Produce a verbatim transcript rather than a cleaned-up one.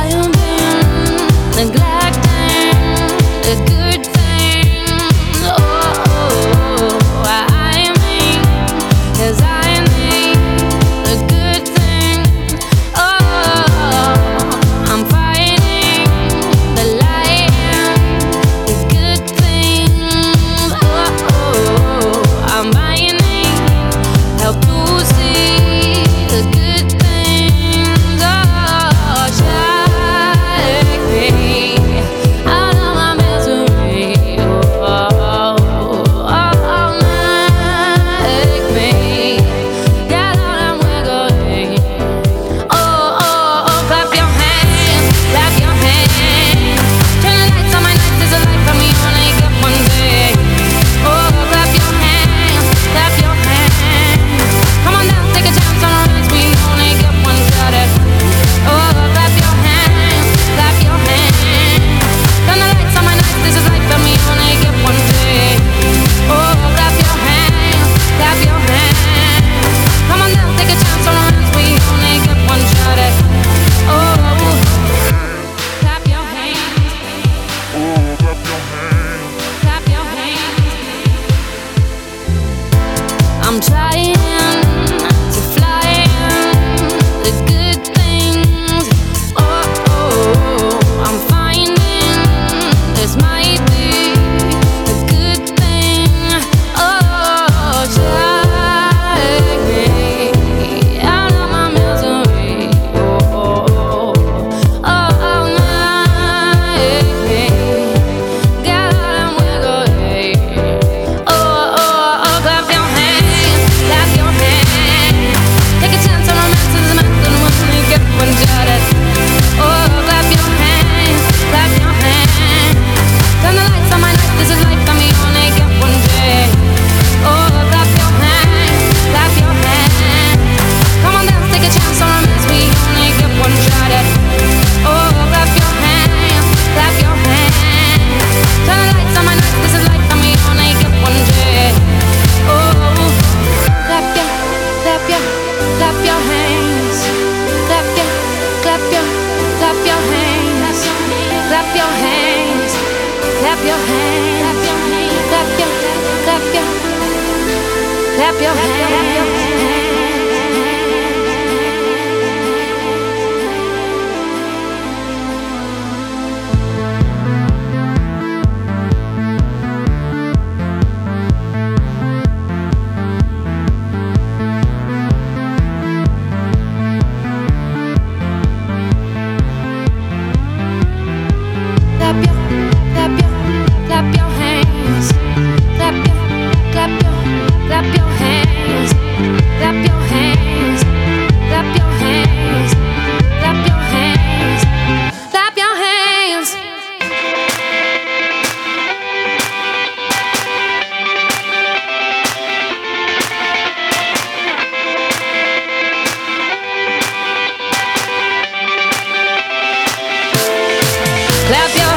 I've been neglecting the good things. Oh, oh, oh, I mean, 'cause I need the good things. Oh, I'm fighting the light and the good things. Oh, oh, I'm finding help to see the good things. Oh, shake me out of my misery. Oh, oh, oh, make me get out and wiggle. Oh, oh, oh, clap your hands, clap your hands. Turn the lights on, my night is a light for me, only get one day. Oh, clap your hands, clap your hands. Come on down, take a chance on romance, we only get one shot at. Oh, clap your hands, clap your hands. Turn the lights on, my night is a light for me, only get one day. Oh, clap your hands, clap your hands. Come on down, take a chance on romance, we only get one shot at. Oh, clap your hands, clap your hands. I'm trying to fly in the good things. Oh, oh, I'm finding this might be a good thing. Oh, shake me out of my misery. Oh, oh, oh, make me get out and wiggle. Oh, oh, oh, clap your hands, clap your hands. Take a chance on romances, and then only get one shot at. Oh, clap your hands, clap your hands. Turn the lights on, my night this is life for me, only get one day. Oh, clap your hands, clap your hands. Come on down, take a chance on romance, we only get one shot at. Oh, clap your hands, clap your hands. Turn the lights on, my night this is life for me, only get one day. Oh, clap your, clap your, clap your hands. Clap your, clap your, clap your hands. Clap your hands. Clap your hands. Clap your, clap your, clap your hands. Clap your, clap your, clap your hands. Clap your, clap your, clap your hands. Clap your hands. Clap your hands. Clap your hands. Clap your hands. Clap your